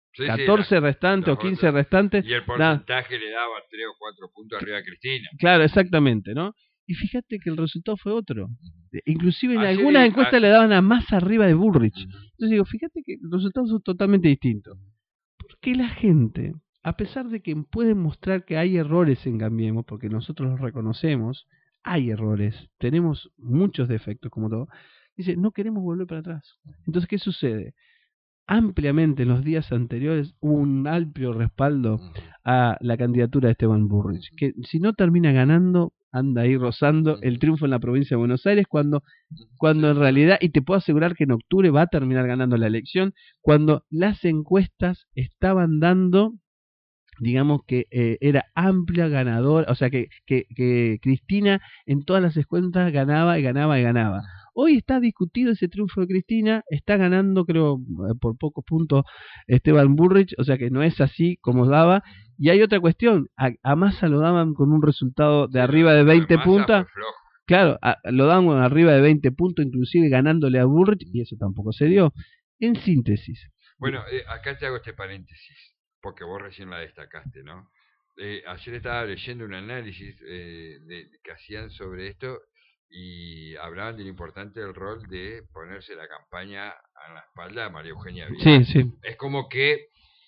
14 restantes o 15 restantes, y el porcentaje le daba 3 o 4 puntos arriba a Cristina. Claro, exactamente, ¿no? Y fíjate que el resultado fue otro. Inclusive en algunas encuestas le daban a más arriba de Bullrich. Entonces digo, fíjate que los resultados son totalmente distintos. Porque la gente, a pesar de que pueden mostrar que hay errores en Cambiemos, porque nosotros los reconocemos, hay errores, tenemos muchos defectos como todo, dice, no queremos volver para atrás. Entonces, ¿qué sucede? Ampliamente en los días anteriores hubo un amplio respaldo a la candidatura de Esteban Bullrich, que si no termina ganando, anda ahí rozando el triunfo en la provincia de Buenos Aires, cuando en realidad, y te puedo asegurar que en octubre va a terminar ganando la elección, cuando las encuestas estaban dando, digamos que era amplia ganadora, o sea que Cristina en todas las encuestas ganaba y ganaba y ganaba. Hoy está discutido ese triunfo de Cristina, está ganando creo por pocos puntos Esteban Bullrich, o sea que no es así como daba. Y hay otra cuestión, a Massa lo daban con un resultado de arriba de 20 puntos, claro, lo daban arriba de 20 puntos, inclusive ganándole a Bullrich, y eso tampoco se dio. En síntesis. Bueno, acá te hago este paréntesis, porque vos recién la destacaste, ¿no? Ayer estaba leyendo un análisis que hacían sobre esto, y hablaban de lo importante del rol de ponerse la campaña a la espalda de María Eugenia Vidal. Sí. Es como que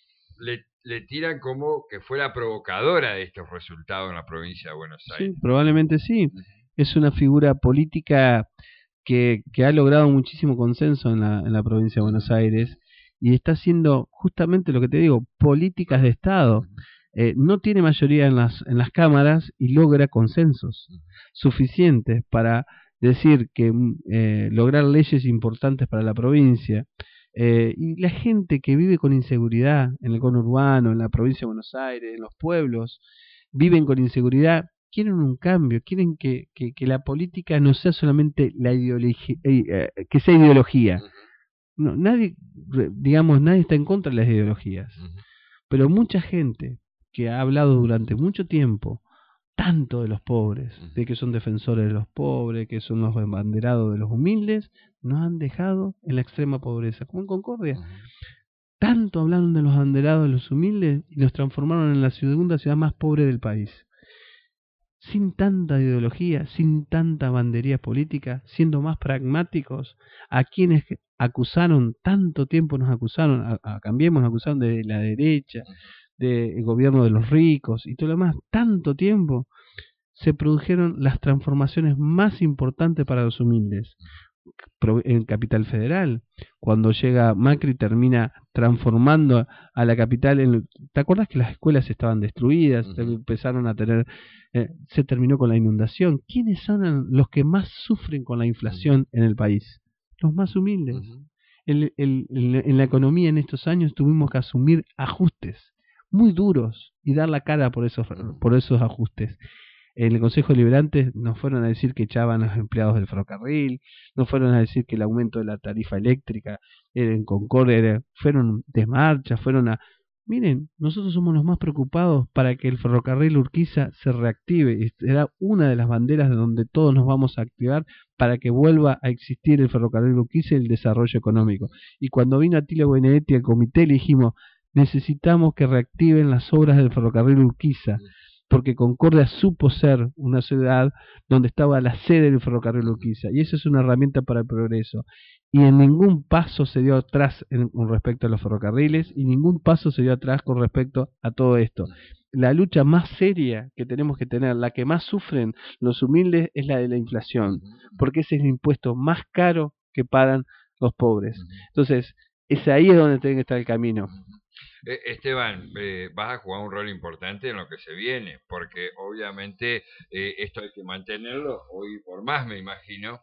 le tiran como que fue la provocadora de estos resultados en la provincia de Buenos Aires. Sí, probablemente sí. Es una figura política que ha logrado muchísimo consenso en la provincia de Buenos Aires y está haciendo justamente lo que te digo, políticas de Estado. No tiene mayoría en las cámaras y logra consensos suficientes para decir que lograr leyes importantes para la provincia. Y la gente que vive con inseguridad en el conurbano, en la provincia de Buenos Aires, en los pueblos, viven con inseguridad, quieren un cambio, quieren que la política no sea solamente la ideología, que sea ideología. No, nadie está en contra de las ideologías. Pero mucha gente que ha hablado durante mucho tiempo tanto de los pobres, de que son defensores de los pobres, que son los embanderados de los humildes, nos han dejado en la extrema pobreza, como en Concordia. Tanto hablaron de los abanderados de los humildes y los transformaron en la segunda ciudad más pobre del país. Sin tanta ideología, sin tanta bandería política, siendo más pragmáticos, a quienes acusaron, tanto tiempo nos acusaron, a Cambiemos nos acusaron de la derecha, del gobierno de los ricos y todo lo demás, tanto tiempo, se produjeron las transformaciones más importantes para los humildes. En Capital Federal, cuando llega Macri, termina transformando a la capital. ¿Te acuerdas que las escuelas estaban destruidas? Empezaron a tener, se terminó con la inundación. ¿Quiénes son los que más sufren con la inflación en el país? Los más humildes. En la economía en estos años tuvimos que asumir ajustes muy duros y dar la cara por esos ajustes. En el Consejo Deliberante nos fueron a decir que echaban a los empleados del ferrocarril, nos fueron a decir que el aumento de la tarifa eléctrica en Concordia, fueron de marcha, fueron a... Miren, nosotros somos los más preocupados para que el ferrocarril Urquiza se reactive, y será una de las banderas de donde todos nos vamos a activar para que vuelva a existir el ferrocarril Urquiza y el desarrollo económico. Y cuando vino Atilio Benedetti al comité le dijimos, necesitamos que reactiven las obras del ferrocarril Urquiza, porque Concordia supo ser una ciudad donde estaba la sede del ferrocarril Urquiza, y eso es una herramienta para el progreso. Y en ningún paso se dio atrás con respecto a los ferrocarriles, y ningún paso se dio atrás con respecto a todo esto. La lucha más seria que tenemos que tener, la que más sufren los humildes, es la de la inflación, porque ese es el impuesto más caro que pagan los pobres. Entonces, ahí es donde tiene que estar el camino. Esteban, vas a jugar un rol importante en lo que se viene, porque obviamente esto hay que mantenerlo hoy por más, me imagino,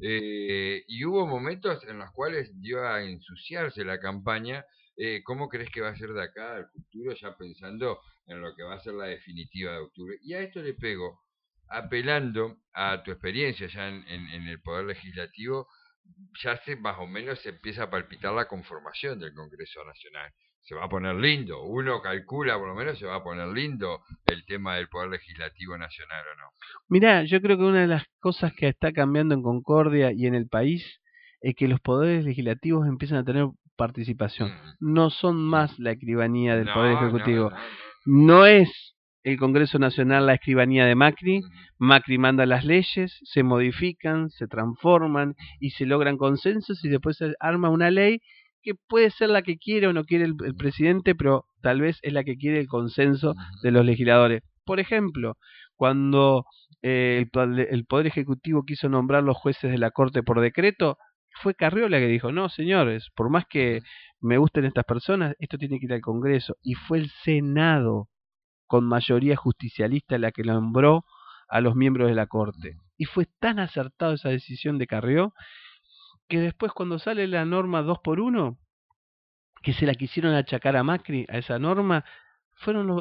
y hubo momentos en los cuales dio a ensuciarse la campaña. ¿Cómo crees que va a ser de acá al futuro, ya pensando en lo que va a ser la definitiva de octubre? Y a esto le pego, apelando a tu experiencia ya en el Poder Legislativo, ya más o menos se empieza a palpitar la conformación del Congreso Nacional. Se va a poner lindo, uno calcula por lo menos se va a poner lindo el tema del Poder Legislativo Nacional, ¿o no? Mirá, yo creo que una de las cosas que está cambiando en Concordia y en el país es que los poderes legislativos empiezan a tener participación. No son más la escribanía del Poder Ejecutivo. No es el Congreso Nacional la escribanía de Macri. Macri manda las leyes, se modifican, se transforman y se logran consensos, y después se arma una ley que puede ser la que quiere o no quiere el presidente, pero tal vez es la que quiere el consenso de los legisladores. Por ejemplo, cuando el Poder Ejecutivo quiso nombrar los jueces de la Corte por decreto, fue Carriola que dijo, no señores, por más que me gusten estas personas, esto tiene que ir al Congreso. Y fue el Senado, con mayoría justicialista, la que nombró a los miembros de la Corte. Y fue tan acertada esa decisión de Carrió, que después cuando sale la norma 2x1, que se la quisieron achacar a Macri, a esa norma, fueron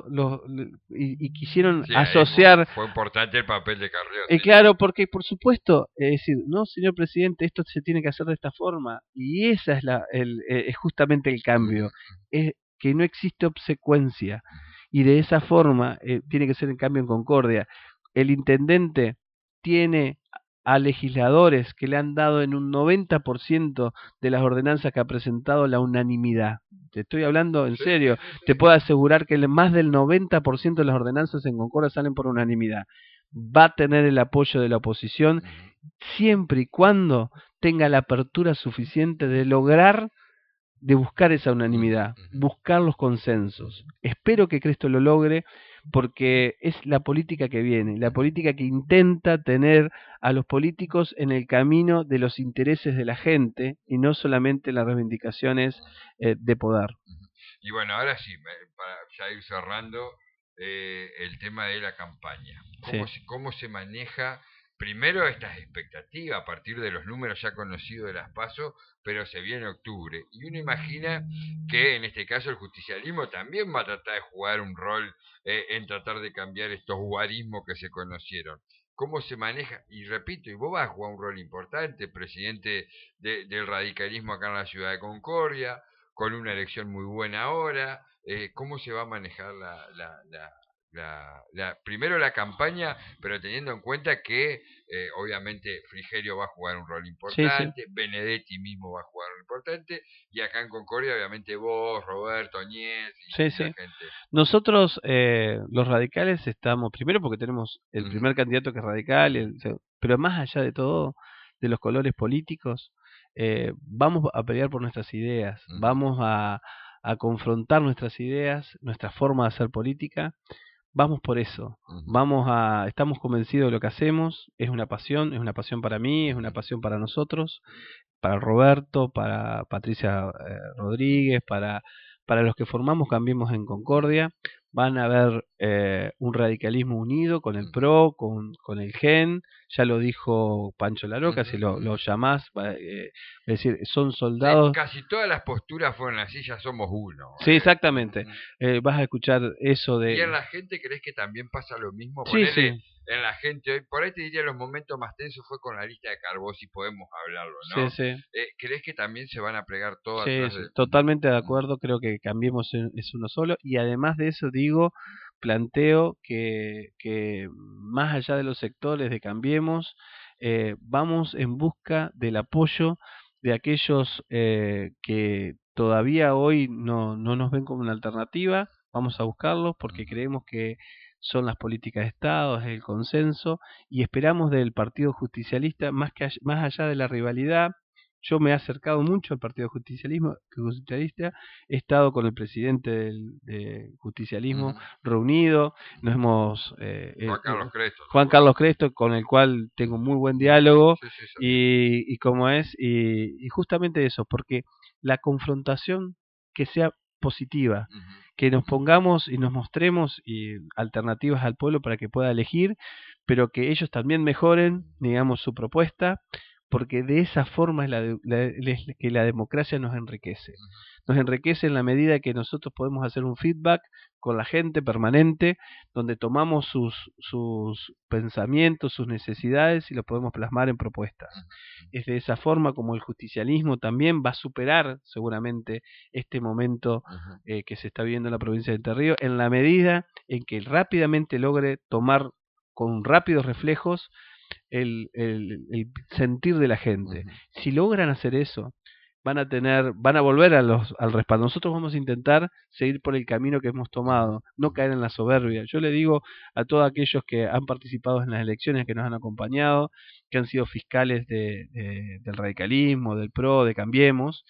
y quisieron asociar. Fue importante el papel de Carrió. Claro, porque por supuesto, es decir, no, señor presidente, esto se tiene que hacer de esta forma, y esa es es justamente el cambio, es que no existe obsecuencia, y de esa forma tiene que ser el cambio en Concordia. El intendente tiene a legisladores que le han dado en un 90% de las ordenanzas que ha presentado la unanimidad. Te estoy hablando en serio. Te puedo asegurar que más del 90% de las ordenanzas en Concordia salen por unanimidad. Va a tener el apoyo de la oposición siempre y cuando tenga la apertura suficiente de buscar esa unanimidad, buscar los consensos. Espero que Cristo lo logre, porque es la política que viene, la política que intenta tener a los políticos en el camino de los intereses de la gente y no solamente las reivindicaciones de poder. Y bueno, ahora sí, para ya ir cerrando el tema de la campaña. ¿Cómo se maneja primero estas expectativas a partir de los números ya conocidos de las PASO, pero se viene octubre? Y uno imagina que en este caso el justicialismo también va a tratar de jugar un rol en tratar de cambiar estos guarismos que se conocieron. ¿Cómo se maneja? Y repito, y vos vas a jugar un rol importante, presidente del radicalismo acá en la ciudad de Concordia. con una elección muy buena ahora. ¿Cómo se va a manejar primero la campaña, pero teniendo en cuenta que obviamente Frigerio va a jugar un rol Sí, sí. importante, Benedetti mismo va a jugar un rol importante, y acá en Concordia obviamente vos, Roberto, Ñez Sí, y la sí. gente? Nosotros, los radicales, estamos, primero porque tenemos el Ujú, primer candidato que es radical, ujú, pero más allá de todo, de los colores políticos, vamos a pelear por nuestras ideas, ujú, vamos a confrontar nuestras ideas, nuestra forma de hacer política, vamos por eso, ujú, estamos convencidos de lo que hacemos, es una pasión para mí, es una ujú, pasión para nosotros, para Roberto, para Patricia Rodríguez, para los que formamos Cambiemos en Concordia. Van a haber un radicalismo unido con el ujú, PRO, con el GEN, ya lo dijo Pancho Laroca, ujú, si lo ujú. llamás, es decir, son Sí, soldados. casi todas las posturas fueron así, ya somos uno. Sí, exactamente. Ujú. Vas a escuchar eso ¿Y en de... la gente crees que también pasa lo mismo? Sí, sí, Ponele en la gente hoy, por ahí te diría los momentos más tensos fue con la lista de Carbó, si podemos hablarlo, sí, ¿no? sí. ¿Crees que también se van a plegar todo Sí, atrás sí, de...? totalmente de Ujú, acuerdo, creo que Cambiemos es uno solo y además de eso digo, planteo que más allá de los sectores de Cambiemos, vamos en busca del apoyo de aquellos que todavía hoy no nos ven como una alternativa, vamos a buscarlos porque ujú, creemos que son las políticas de Estado, es el consenso y esperamos del Partido Justicialista, más allá de la rivalidad. Yo me he acercado mucho al Partido Justicialista, he estado con el presidente del Justicialismo ujú, reunido, ujú. nos hemos, Juan Carlos Cresto, ¿te Juan acuerdas? Carlos Cresto, con el cual tengo muy buen Ujú. diálogo, Sí, sí, sabía. y como es, y justamente eso, porque la confrontación que sea positiva, Ujú, que nos pongamos y nos mostremos alternativas al pueblo para que pueda elegir, pero que ellos también mejoren, digamos, su propuesta, porque de esa forma es que la democracia nos enriquece. Nos enriquece en la medida que nosotros podemos hacer un feedback con la gente permanente, donde tomamos sus pensamientos, sus necesidades y los podemos plasmar en propuestas. Es de esa forma como el justicialismo también va a superar seguramente este momento ujú, que se está viviendo en la provincia de Entre Ríos, en la medida en que rápidamente logre tomar con rápidos reflejos el sentir de la gente. ujú, Si logran hacer eso, van a volver al respaldo. Nosotros vamos a intentar seguir por el camino que hemos ujú, tomado, no ujú, caer en la soberbia. Yo le digo a todos aquellos que han participado en las elecciones, que nos han acompañado, que han sido fiscales del radicalismo, del PRO, de Cambiemos,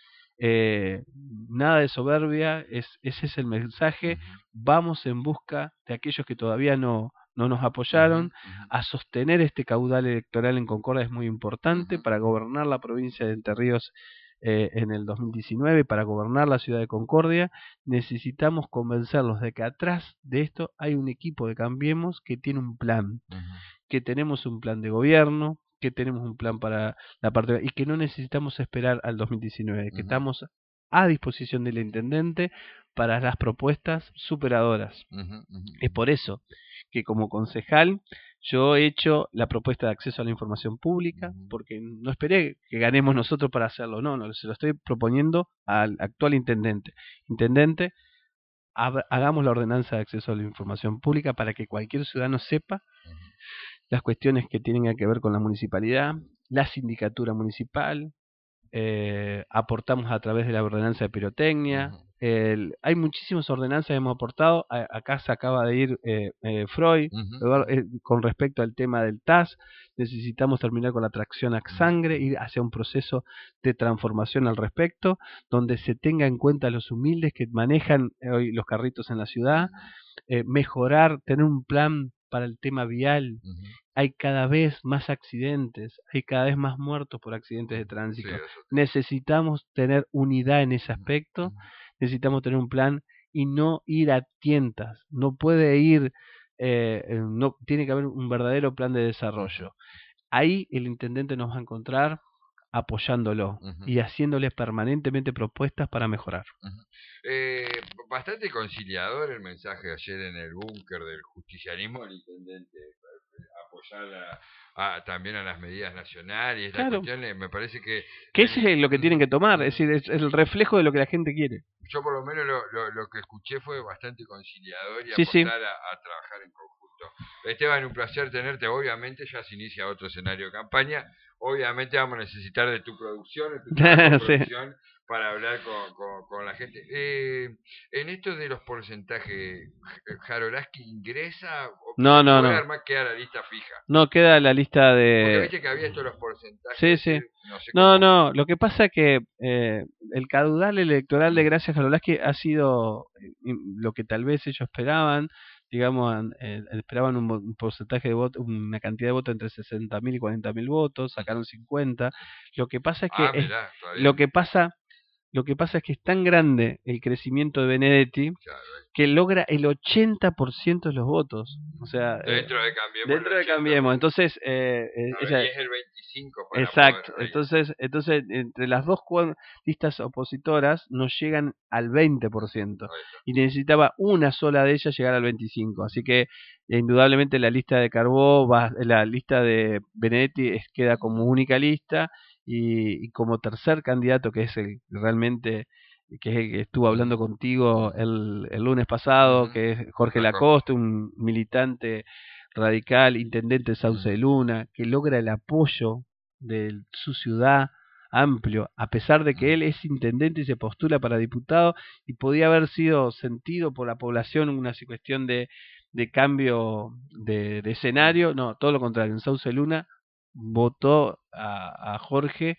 nada de soberbia, ese es el mensaje. ujú, Vamos en busca de aquellos que todavía no nos ujú, apoyaron. ujú, A sostener este caudal electoral en Concordia es muy importante ujú, para gobernar la provincia de Entre Ríos en el 2019, para gobernar la ciudad de Concordia. Necesitamos convencerlos de que atrás de esto hay un equipo de Cambiemos que tiene un plan, ujú, que tenemos un plan de gobierno, que tenemos un plan para la parte y que no necesitamos esperar al 2019, que ujú, estamos a disposición del intendente para las propuestas superadoras. ujú, Es ujú, por eso que como concejal yo he hecho la propuesta de acceso a la información pública, ujú, porque no esperé que ganemos nosotros para hacerlo, no, se lo estoy proponiendo al actual intendente. Intendente, hagamos la ordenanza de acceso a la información pública para que cualquier ciudadano sepa ujú, las cuestiones que tienen que ver con la municipalidad, la sindicatura municipal, aportamos a través de la ordenanza de pirotecnia. ujú, Hay muchísimas ordenanzas que hemos aportado. Acá se acaba de ir Freud ujú, con respecto al tema del TAS. Necesitamos terminar con la tracción a ujú, sangre, ujú, ir hacia un proceso de transformación al respecto, donde se tenga en cuenta a los humildes que manejan hoy los carritos en la ciudad, mejorar, tener un plan para el tema vial. ujú, Hay cada vez más accidentes, hay cada vez más muertos por accidentes de ujú. Sí, tránsito. eso te... Necesitamos tener unidad en ese ujú, aspecto, ujú, necesitamos tener un plan y no ir a tientas. No puede ir, no tiene que haber un verdadero plan de ujú, desarrollo. Ahí el intendente nos va a encontrar apoyándolo ujú, y haciéndole permanentemente propuestas para mejorar. ujú. Bastante conciliador el mensaje ayer en el búnker del justicialismo del intendente, apoyar también a las medidas nacionales. Esta Claro. cuestión me parece que Eso es lo que tienen que tomar, es decir, es el reflejo de lo que la gente quiere. yo por lo menos lo que escuché fue bastante conciliador y Sí, sí. apostar a trabajar en conjunto. Esteban, un placer tenerte. Obviamente ya se inicia otro escenario de campaña. Obviamente vamos a necesitar de tu producción, de tu trabajo de Sí. producción, para hablar con la gente. En esto de los porcentajes, ¿Jarolaski ingresa o No, no, puede no. armar, queda la lista fija? No queda la lista Porque de... viste que había estos los porcentajes, Sí, sí. no sé No, cómo. no, lo que pasa es que el caudal electoral de Gracia Jarolaski ha sido lo que tal vez ellos esperaban, digamos, esperaban un porcentaje de votos, una cantidad de votos entre 60.000 y 40.000 votos, sacaron 50. Lo que pasa es que Mirá, lo que pasa es que es tan grande el crecimiento de Benedetti claro, que logra el 80% de los votos. O sea, dentro de Cambiemos. dentro de Cambiemos. Entonces, Y es el 25 para exacto. poder Entonces, entre las dos listas opositoras no llegan al 20%. Y necesitaba una sola de ellas llegar al 25%. Así que, indudablemente, la lista de Carbó, la lista de Benedetti queda como única lista. Y como tercer candidato, que es el realmente que es el que estuvo hablando contigo el lunes pasado, que es Jorge Lacoste, un militante radical, intendente de Sauce de Luna, que logra el apoyo de su ciudad amplio, a pesar de que él es intendente y se postula para diputado y podía haber sido sentido por la población una cuestión de cambio de escenario. No, todo lo contrario, en Sauce de Luna votó a Jorge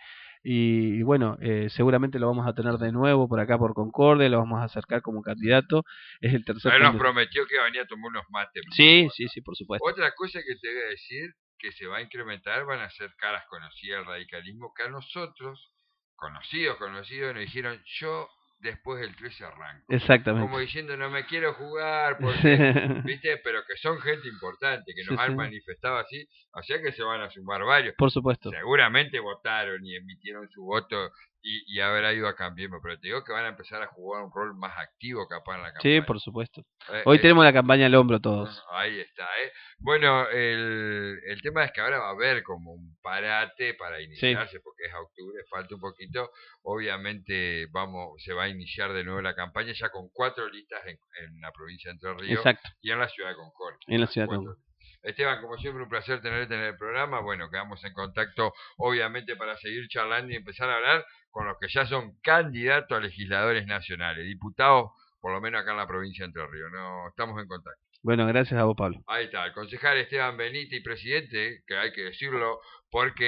y bueno, seguramente lo vamos a tener de nuevo por acá por Concordia, lo vamos a acercar como candidato, es el tercer Él nos candidato. prometió que venía a tomar unos mates. Sí, sí, sí, por supuesto. Otra cosa que te voy a decir, que se va a incrementar, van a ser caras conocidas del radicalismo, que a nosotros, conocidos, nos dijeron, yo después del 13 arranco. Exactamente. Como diciendo, no me quiero jugar, porque, ¿viste? Pero que son gente importante, que nos han manifestado así, o sea que se van a sumar varios. Por supuesto. Seguramente votaron y emitieron su voto y habrá ido a Cambiemos, pero te digo que van a empezar a jugar un rol más activo capaz en la campaña. Sí, por supuesto. Hoy tenemos la campaña al hombro todos. Ahí está, Bueno, el tema es que ahora va a haber como un parate para iniciarse, porque es octubre, falta un poquito. Obviamente se va a iniciar de nuevo la campaña ya con 4 listas en la provincia de Entre Ríos. Exacto. Y en la ciudad de Concordia. En la ciudad de Concordia. Esteban, como siempre, un placer tenerte en el programa. Bueno, quedamos en contacto, obviamente, para seguir charlando y empezar a hablar con los que ya son candidatos a legisladores nacionales, diputados, por lo menos acá en la provincia de Entre Ríos. No, estamos en contacto. Bueno, gracias a vos, Pablo. Ahí está, el concejal Esteban Benítez, presidente, que hay que decirlo, porque